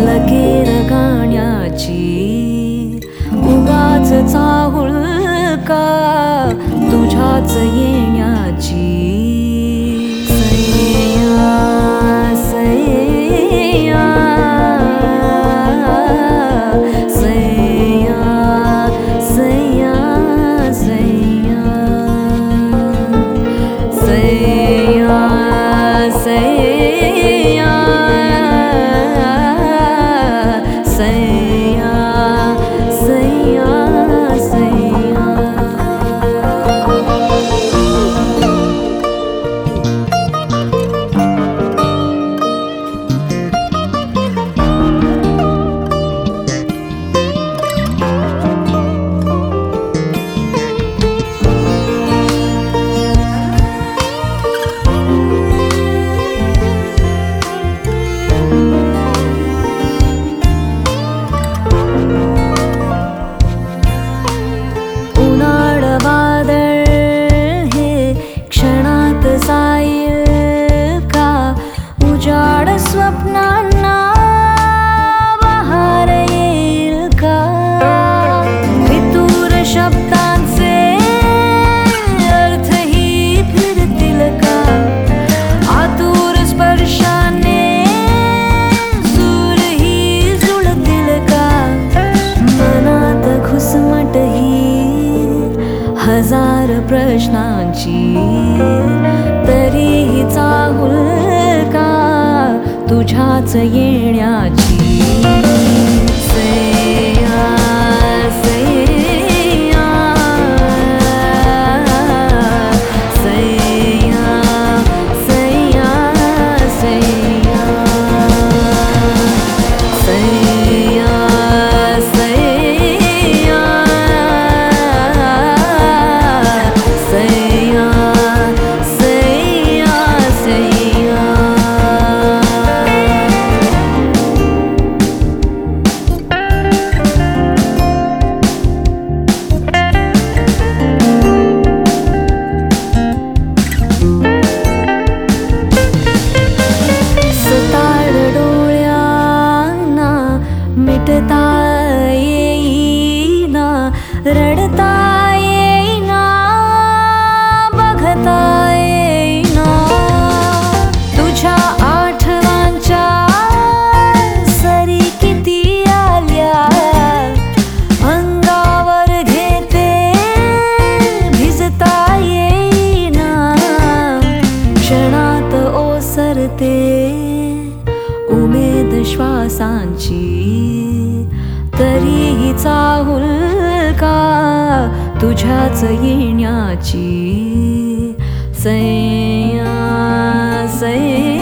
लगेर गाण्याची उगाच चाहुल का तुझ्याच येण्याची सैया सैया सैया सैया सैया सैया सैया सैया सैया सैया उजाड स्वप्नांना बहार येईल का वितूर शब्दांचे अर्थही फिरतील का आतुर स्पर्शाने सूरही जुळतील का मनात घुसमटही हजार प्रश्नांची तरीही चाहुल का तुझ्याच येण्याची सैया सैया सैया सैया सैया सैया सैया सैया सैया सैया मिटता येईना रडता येईना बघता येईना तुझ्या आठवांच्या सरी किती आल्या अंगावर घेते भिजता येईना क्षणात ओसरते उमेद श्वासांची तरीही चाहुल का तुझ्याच येण्याची सैया सैया